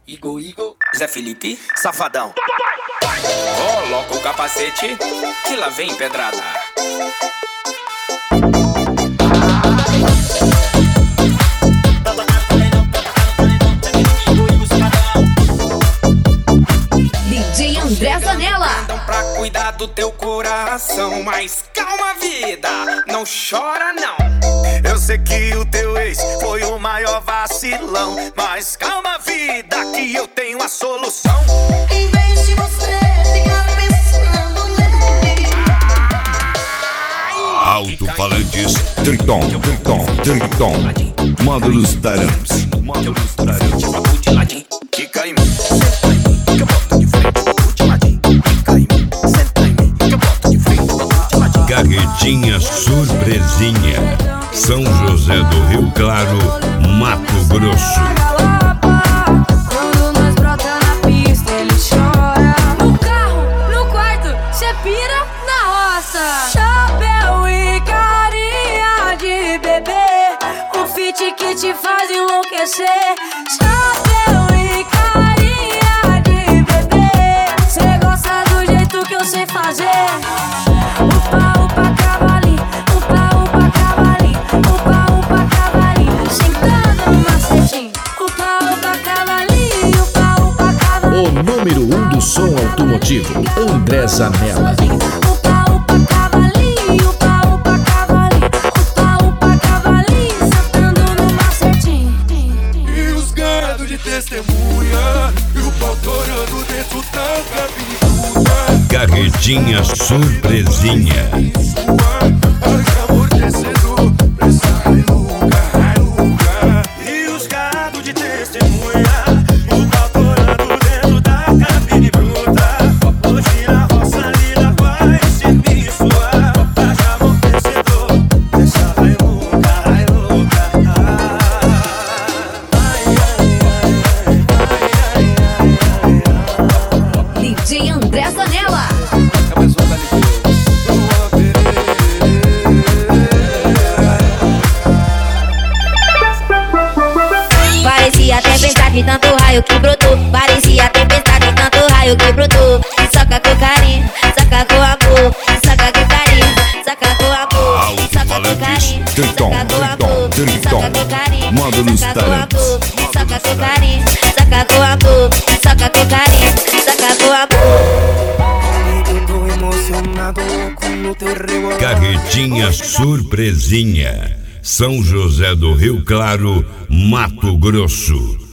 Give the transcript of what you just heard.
Igor, Zé Felipe, Safadão. Coloca o capacete, que lá vem pedrada. DJ André Zanella. Mandam pra cuidar do teu coração, mas calma, vida, não chora não. Eu sei que o teu ex foi o maior vacilão, mas calma, vida, que eu tenho a solução. Em vez de você ficar pensando nele. Alto-falantes Triton. Módulos Tarams. Quica em mim, senta em mim, que eu boto de frente, boto de ladinho. Quica em mim, senta em mim, que eu boto de frente, boto de ladinho. Carretinha Surpresinha. São José do Rio Claro, Mato Grosso. Quando nós brota na pista, ele chora. No carro, no quarto, cê pira na roça. Chapéu e carinha de bebê, um fit que te faz enlouquecer. Chapéu e carinha de bebê, cê gosta do jeito que eu sei fazer. Upa, upa, cavalinho, upa, upa, cavalinho, upa, upa, cavalinho, sentando no macetinho. Upa, upa, cavalinho, upa, upa, cavalinho. O número 1 do som automotivo, André Zanella. Upa, upa, cavalinho, upa, upa, cavalinho, upa, upa, cavalinho, sentando no macetinho. E os gado de testemunha, e o pau torando dentro da cabine. Carretinha Surpresinha. E os gado de testemunha, o pau torando dentro da cabine bruta. Hoje na roça lila vai ser sua. Haja amortecedor, essa vai louca, vai louca. DJ André Zanella. Parecia tempestade, tanto raio que brotou. Parecia tempestade, tanto raio que brotou. Saca com carinho, saca com amor. Saca com carinho, saca com amor. Saca com carinho, saca com amor. Saca com carinho, Módulos saca com Tarams. amor. Saca com carinho, saca com amor. Saca com carinho, saca com amor. Eu tô emocionado, louco no teu remo. Carretinha Surpresinha. São José do Rio Claro, Mato Grosso.